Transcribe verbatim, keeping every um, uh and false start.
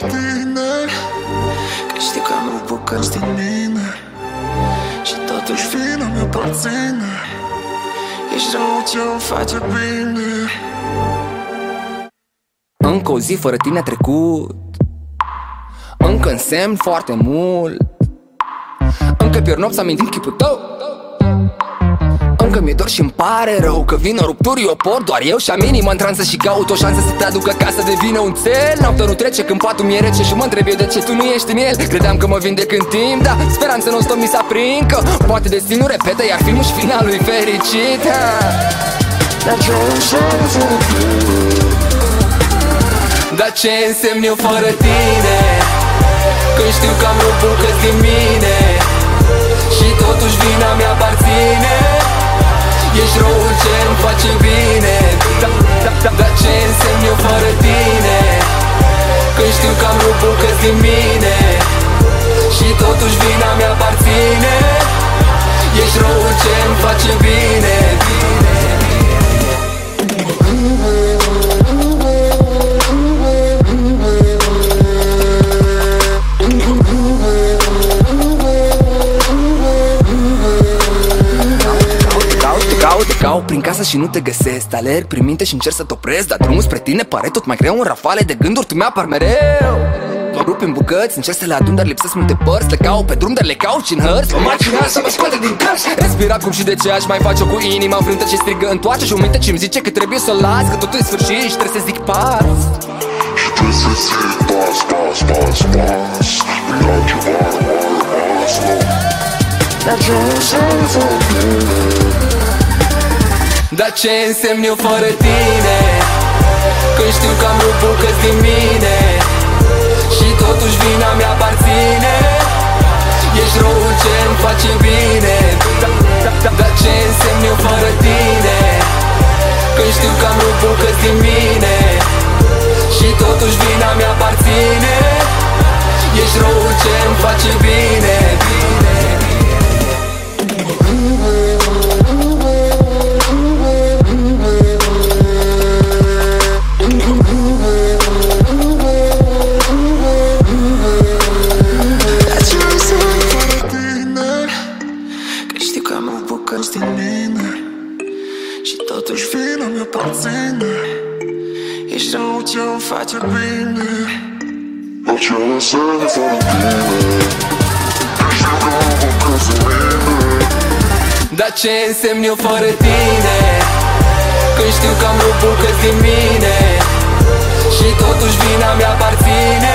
tine, că știi că am rupt bucăți din mine și totuși vina mi aparține. Ești rău ce-o face bine. Încă o zi fără tine a trecut, încă însemn foarte mult, încă pierd nopți amintind chipul tău. Încă mi-e dor și-mi pare rău că vin o rupturi, eu port doar eu și am inimă în transă și caut o șansă să te aduc acasă, devină un țel. Noaptea nu trece când patul mi-e rece și mă întreb eu de ce tu nu ești în el. Credeam că mă vindec în timp, dar speranța non-stop mi s-a prind că poate destinul repetă, iar filmul și finalul e fericit. Dar ce înseamnă fără tine? Dar ce însemn eu fără tine? Când știu că am rupt bucăți din mine și totuși vina mi-aparține. Ești răul ce-mi face bine. Dar ce însemn eu fără tine? Când știu că am rupt bucăți din mine și totuși vina mi-aparține. Ești răul ce-mi face bine. Te caut prin casă și nu te găsesc, te alerg prin minte și încerc să te opresc, dar drumul spre tine pare tot mai greu. În rafale de gânduri tu mi-apar mereu. Mă rup în bucăți, încerc să le adun, dar lipsesc multe părți. Le caut pe drum, dar le caut și în hărți. Mă marginal să mă scoate din cărți. Respir acum și de ce aș mai face-o cu inima înfrântă ce strigă întoarce și o minte ce-mi zice că trebuie să o las, că totul e sfârșit și trebuie să zic pas. Și trebuie să zic pas, pas, pas, pas. Nu altceva nu a rămas, nu. Dar ce înseamnă fără tine? Dar ce însemn eu fără tine? Când știu că am rupt bucăți din mine și totuși vina mi-aparține. Ești răul ce-mi face bine. Dar ce însemn eu fără tine? Când știu că am rupt bucăți din mine și totuși vina mi-aparține. Ești răul ce-mi face bine. Din mine și totuși vina mi-aparține. Ești rău ce-o face bine. Dar ce înseamnă fără tine? Știu că am bucăți din mine. Dar ce însemn eu fără tine? Când știu că am rupt bucăți din mine și totuși vina mi-aparține.